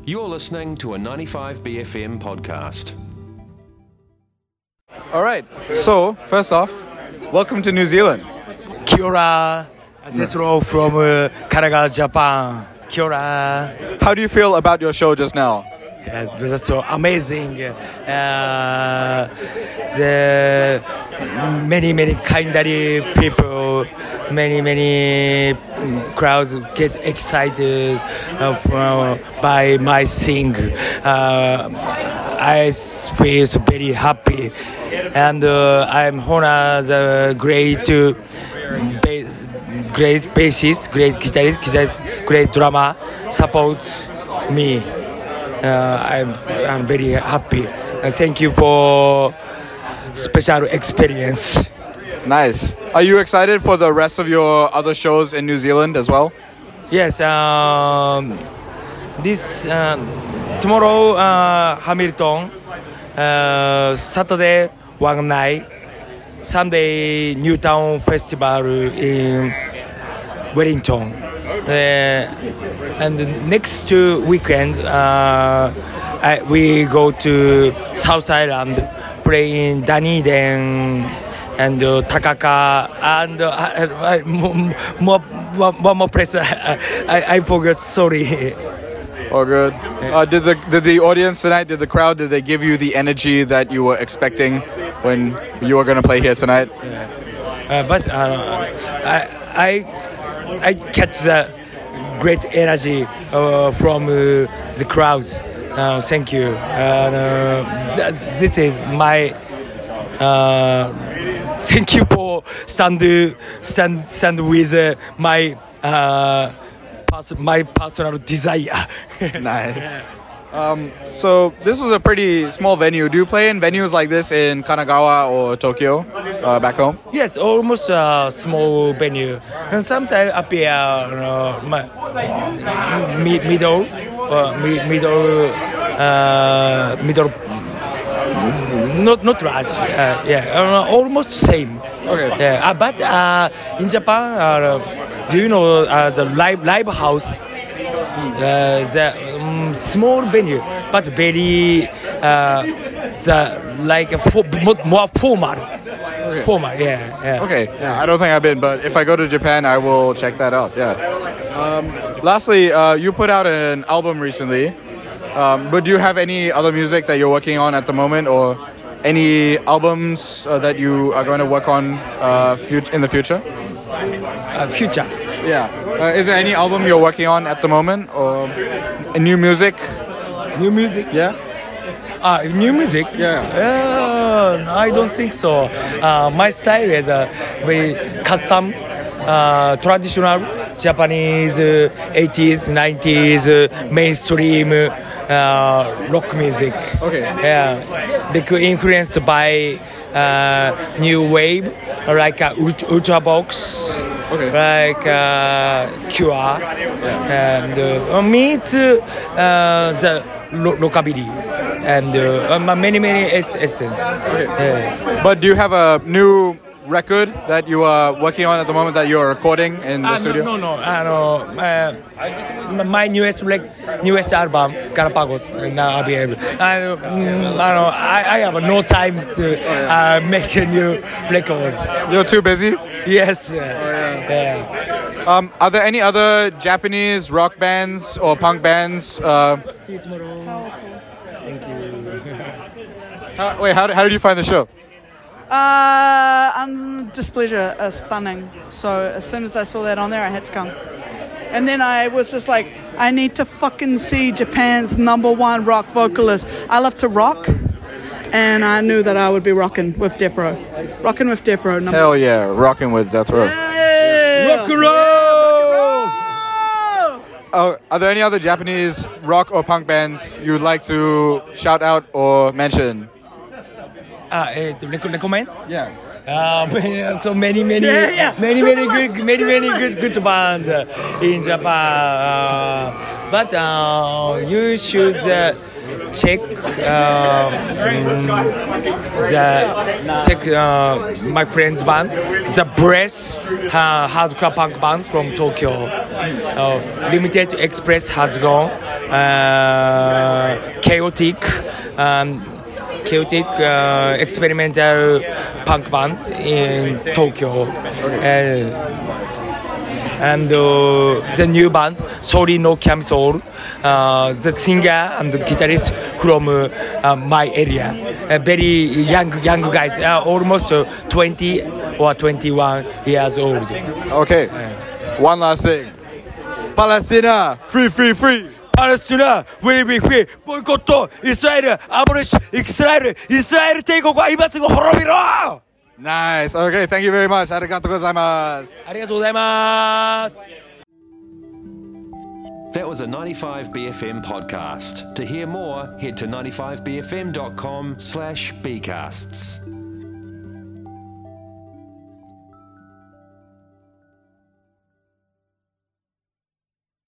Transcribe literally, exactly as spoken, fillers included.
You're listening to a ninety-five B F M podcast. All right. So, first off, welcome to New Zealand. Kia ora. Death Row from uh, Kanagawa, Japan. Kia ora. How do you feel about your show just now? Uh, that's so amazing. Uh, the many, many kindly people, many, many crowds get excited uh, from, by my sing. Uh, I feel so very happy, and uh, I'm honored the great uh, bass, great bassist, great guitarist, guitarist, great drummer support me. Uh, I'm I'm very happy. Uh, thank you for special experience. Nice. Are you excited for the rest of your other shows in New Zealand as well? Yes. Um, this um, tomorrow uh, Hamilton, uh, Saturday one night, Sunday Newtown Festival in Wellington. Uh, and the next two weekend, uh, I, we go to South Island, play in Dunedin and uh, Takaka, and uh, more, more, more, more place. I, I, I forgot. Sorry. Oh, good. Uh, did the did the audience tonight? Did the crowd? Did they give you the energy that you were expecting when you were going to play here tonight? Yeah. Uh, but uh, I I. I catch the great energy uh, from uh, the crowds. Uh, thank you. Uh, th- this is my uh, thank you for stand stand stand with uh, my uh, pers- my personal desire. Nice. Um, so this was a pretty small venue. Do you play in venues like this in Kanagawa or Tokyo, uh, back home? Yes, almost a small venue. And sometimes appear uh, my, mid, middle, uh, mid, middle, uh, middle. Not not large. Uh, yeah, uh, almost same. Okay. Yeah, uh, but uh, in Japan, uh, do you know uh, the live live house? Uh, the um, small venue, but very uh, the like a fo- more, more formal, okay. formal. Yeah, yeah. Okay. Yeah, I don't think I've been, but if I go to Japan, I will check that out. Yeah. Um, lastly, uh, you put out an album recently, um, but do you have any other music that you're working on at the moment, or any albums uh, that you are going to work on uh, fut- in the future? Uh, future. Yeah. Uh, is there any album you're working on at the moment, or new music? New music? Yeah. Uh, new music? Yeah. Uh, I don't think so. Uh, my style is a very custom, uh, traditional Japanese uh, eighties, nineties uh, mainstream uh, rock music. Okay. Yeah. Because influenced by uh, new wave, like uh, Ultravox. Okay. Like uh, Cure, yeah. And uh, me it's uh, the lo- rockabilly and uh, many many es- essence. Okay. Yeah. But do you have a new record that you are working on at the moment that you are recording in the uh, studio? No, no, no. Uh, no uh, my newest like newest album, Galapagos, now available. I, mm, I, know, I, I have no time to uh, make a new records. You're too busy? Yes. Uh, Oh, yeah. yeah. Um, are there any other Japanese rock bands or punk bands? Uh, See you tomorrow. Thank you. how, wait, how, how did you find the show? Uh, and Displeasure is stunning. So as soon as I saw that on there, I had to come. And then I was just like, I need to fucking see Japan's number one rock vocalist. I love to rock, and I knew that I would be rocking with Death Row. Rocking with Death Row. Number Hell yeah, rocking with Death Row. Yeah. Rock and roll! Uh, are there any other Japanese rock or punk bands you would like to shout out or mention? Ah, eh, to rec- recommend? Yeah. Uh, so many, many, Yeah, yeah. many, many good, many, many good, good bands uh, in Japan. Uh, but uh, you should uh, check uh, mm, the check uh, my friend's band, the Breath uh, hardcore punk band from Tokyo. Uh, Limited Express has gone. Uh, chaotic, um, chaotic uh, experimental punk band in Tokyo. Uh, and uh, the new band, Sorry No Camisole, uh, the singer and the guitarist from uh, uh, my area, uh, very young young guys, uh, almost uh, twenty or twenty-one years old. Okay, one last thing. Palestina, free, free, free. Palestina will be free. 보이콧 이스라엘 아브레시 이스라엘 이스라엘帝国は今すぐ滅びろ. Nice. Okay, thank you very much. Arigatou gozaimasu. ありがとうございます. That was a ninety-five B F M podcast. To hear more, head to ninety-five B F M dot com slash B casts.